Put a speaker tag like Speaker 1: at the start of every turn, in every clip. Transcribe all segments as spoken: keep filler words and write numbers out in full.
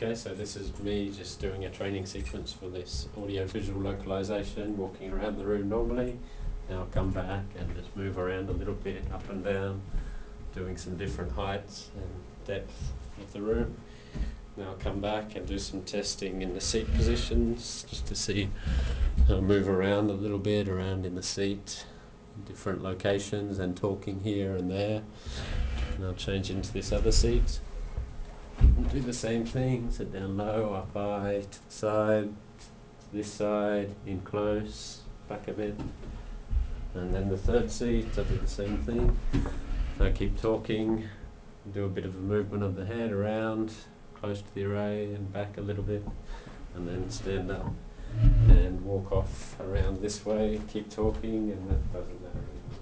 Speaker 1: Okay, so this is me just doing a training sequence for this audio-visual localization, walking around the room normally. Now I'll come back and just move around a little bit, up and down, doing some different heights and depth of the room. Now I'll come back and do some testing in the seat positions, just to see, I'll move around a little bit, around in the seat, in different locations, and talking here and there. And I'll change into this other seat. And do the same thing, sit down low, up high, to the side, to this side, in close, back a bit. And then the third seat, I do the same thing. So I keep talking, do a bit of a movement of the head around, close to the array and back a little bit, and then stand up and walk off around this way, keep talking, and that doesn't matter anymore.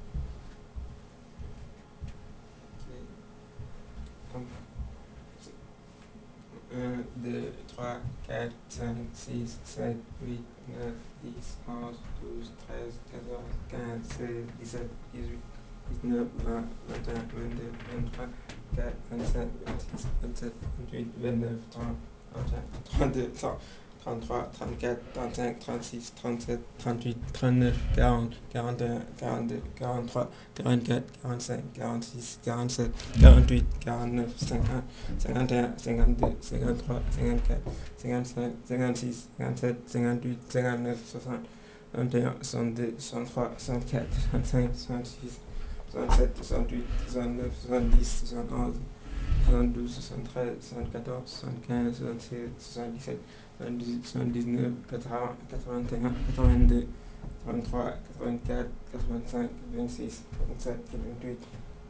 Speaker 2: un, deux, trois, quatre, cinq, six, sept, huit, neuf, dix, onze, douze, treize, quatorze, quinze, seize, dix-sept, dix-huit, dix-neuf, vingt, vingt et un, vingt-deux, vingt-trois, vingt-quatre, vingt-cinq, vingt-six, vingt-sept, vingt-huit, vingt-neuf, trente, trente-un, trente-deux, trente-trois, trente-quatre, trente-cinq, trente-six, trente-sept, trente-huit, trente-neuf, quarante, quarante et un, quarante-deux, quarante-trois, quarante-quatre, quarante-cinq, quarante-six, quarante-sept, quarante-huit, quarante-neuf, cinquante, cinquante et un, cinquante-deux, cinquante-trois, cinquante-quatre, cinquante-cinq, cinquante-six, cinquante-sept, cinquante-huit, cinquante-neuf, soixante, soixante et un, soixante-deux, soixante-trois, soixante-quatre, soixante-cinq, soixante-six, soixante-sept, soixante-huit, soixante-neuf, soixante-dix, soixante-onze, soixante-douze, soixante-treize, soixante-quatorze, soixante-quinze, soixante-seize, soixante-dix-sept, soixante-dix-huit, soixante-dix-neuf, quatre-vingts, quatre-vingt-un, quatre-vingt-deux, quatre-vingt-trois, quatre-vingt-quatre, quatre-vingt-cinq, vingt-six, vingt-sept, vingt-huit.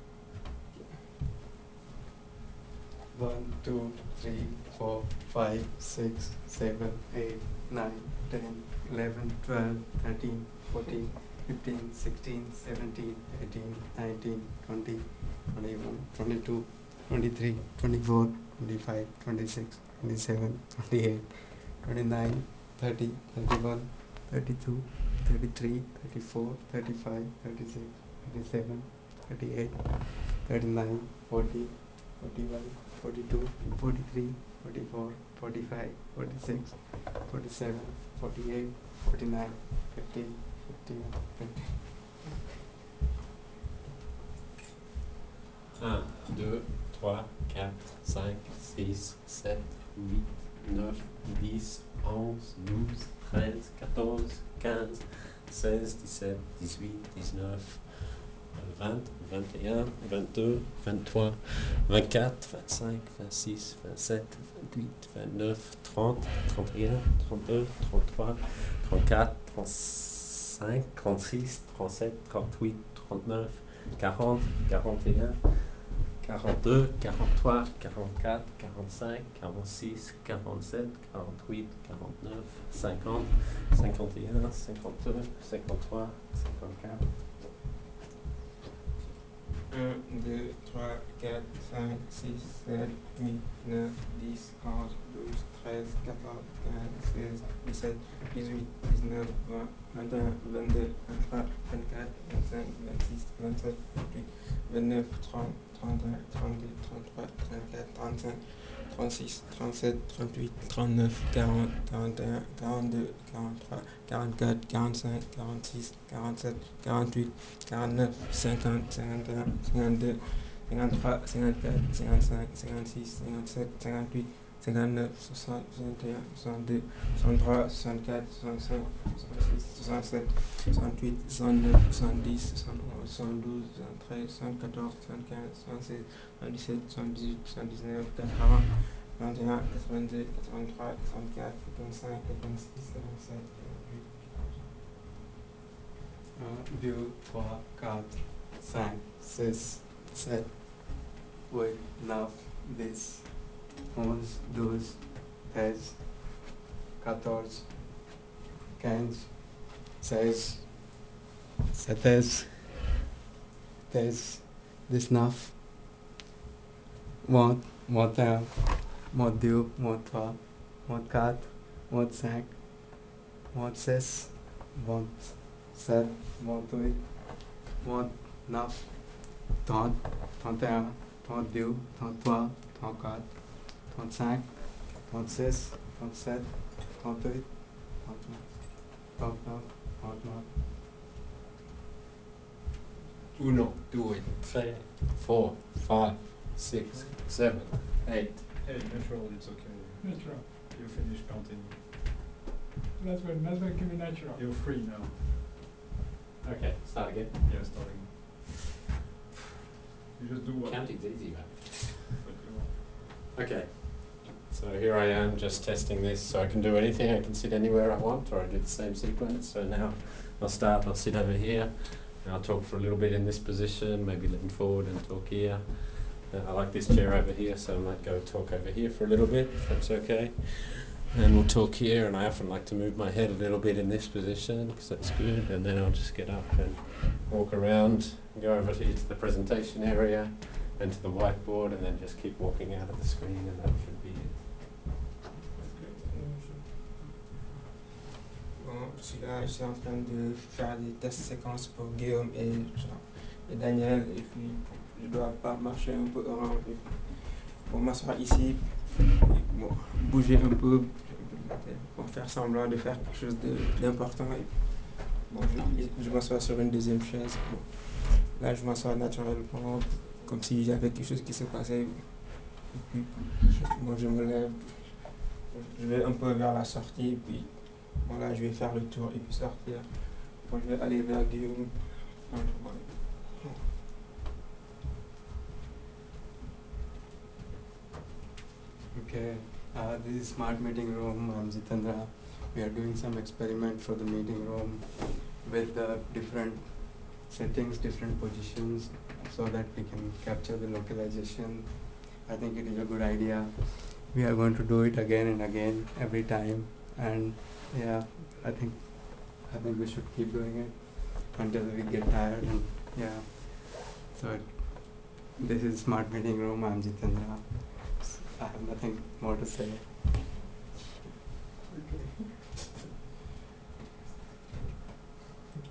Speaker 3: One, two, three, four, five, six, seven, eight, nine, ten, eleven, twelve, thirteen, fourteen, fifteen, sixteen, seventeen, eighteen, nineteen, twenty, twenty-one, twenty-two, twenty-three, twenty-four, twenty-five, twenty-six, twenty-seven, twenty-eight, twenty-nine, thirty, thirty-one, thirty-two, thirty-three, thirty-four, thirty-five, thirty-six, thirty-seven, thirty-eight, thirty-nine, forty, forty-one, forty-two, forty-three, forty-four, forty-five, forty-six, forty-seven, forty-eight, forty-nine, fifty, fifty-one, fifty.
Speaker 1: un, deux, trois, quatre, cinq, six, sept, huit, neuf, dix, onze, douze, treize, quatorze, quinze, seize, dix-sept, dix-huit, dix-neuf, vingt, vingt et un, vingt-deux, vingt-trois, vingt-quatre, vingt-cinq, vingt-six, vingt-sept, vingt-huit, vingt-neuf, trente, trente et un, trente-deux, trente-trois, trente-quatre, trente-cinq, trente-six, trente-sept, trente-huit, trente-neuf, quarante, quarante et un, quarante-deux, quarante-trois, quarante-quatre, quarante-cinq, quarante-six, quarante-sept, quarante-huit, quarante-neuf, cinquante, cinquante et un, cinquante-deux, cinquante-trois, cinquante-quatre.
Speaker 2: un, deux, trois, quatre, cinq, six, sept, huit, neuf, dix, onze, douze, treize, quatorze, quinze, seize, dix-sept, dix-huit, dix-neuf, vingt, vingt et un, vingt-deux, vingt-trois, vingt-quatre, vingt-cinq, vingt-six, vingt-sept, vingt-huit, vingt-neuf, trente, trente et un, trente-deux, trente-trois, trente-quatre, trente-cinq, trente-six, trente-sept, trente-huit, trente-neuf, quarante, quarante et un, quarante-deux, quarante-trois, quarante-quatre, quarante-cinq, quarante-six, quarante-sept, quarante-huit, quarante-neuf, cinquante, cinquante et un, cinquante-deux, cinquante-trois, cinquante-quatre, cinquante-cinq, cinquante-six, cinquante-sept, cinquante-huit, cinquante-neuf, soixante, soixante et un, soixante-deux, soixante-trois, soixante-quatre, soixante-cinq, soixante-six, soixante-sept, soixante-huit, soixante-neuf, soixante-dix, soixante-onze, soixante-douze, soixante-treize, soixante-quatorze, soixante-quinze, soixante-seize, soixante-dix-sept, soixante-dix-huit, soixante-dix-neuf, quatre-vingts, quatre-vingt-un, quatre-vingt-deux, quatre-vingt-trois, quatre-vingt-quatre, quatre-vingt-cinq, quatre-vingt-six, quatre-vingt-sept, quatre-vingt-huit.
Speaker 3: un, deux, trois, quatre, cinq, six, sept, huit, neuf, dix, onze, douze, treize, quatorze, quinze, seize, seize, dix, dix-neuf, vingt, vingt et un, vingt-deux, vingt-trois, vingt-quatre, vingt-cinq, vingt-six, vingt-sept, vingt-huit, vingt-neuf, trente, trente et un, trente-deux, trente-trois, trente-quatre, trente-cinq, Frances, Francette, Antoine, Antoine, Papa, Antoine.
Speaker 2: Uno, do it.
Speaker 1: Three, four, five, six, seven, eight.
Speaker 4: Hey, natural, it's okay.
Speaker 5: Natural.
Speaker 4: You finish counting.
Speaker 5: That's what, that's what give me natural.
Speaker 4: You're free now.
Speaker 1: Okay, start again.
Speaker 4: Yeah, starting. You just do what?
Speaker 1: Counting's easy, man.
Speaker 4: what you want.
Speaker 1: Okay. So here I am just testing this, so I can do anything, I can sit anywhere I want, or I do the same sequence. So now I'll start, I'll sit over here, and I'll talk for a little bit in this position, maybe lean forward and talk here. Uh, I like this chair over here, so I might go talk over here for a little bit, if that's okay. And we'll talk here, and I often like to move my head a little bit in this position, because that's good, and then I'll just get up and walk around, go over here to the presentation area, and to the whiteboard, and then just keep walking out of the screen, and that should be it.
Speaker 2: Bon, je suis là, je suis en train de faire des tests séquences pour Guillaume et, genre, et Daniel, et puis je dois pas marcher un peu around, et puis, bon, m'asseoir ici, et, bon, bouger un peu, pour faire semblant de faire quelque chose de- d'important. Et, bon, je, je m'assois sur une deuxième chaise. Bon, là, je m'assois naturellement, comme s'il y avait quelque chose qui se passait. Et puis, bon, je me lève, je vais un peu vers la sortie, et puis bon, là, je vais faire le tour et puis sortir. Bon, je vais aller vers Guillaume.
Speaker 3: Okay, uh, this is smart meeting room. I'm Jitendra. We are doing some experiment for the meeting room with uh, different settings, different positions, so that we can capture the localization. I think it is a good idea. We are going to do it again and again every time, and yeah, I think I think we should keep doing it until we get tired. And yeah, so it, this is smart meeting room. I'm Jitendra. I have nothing more to say.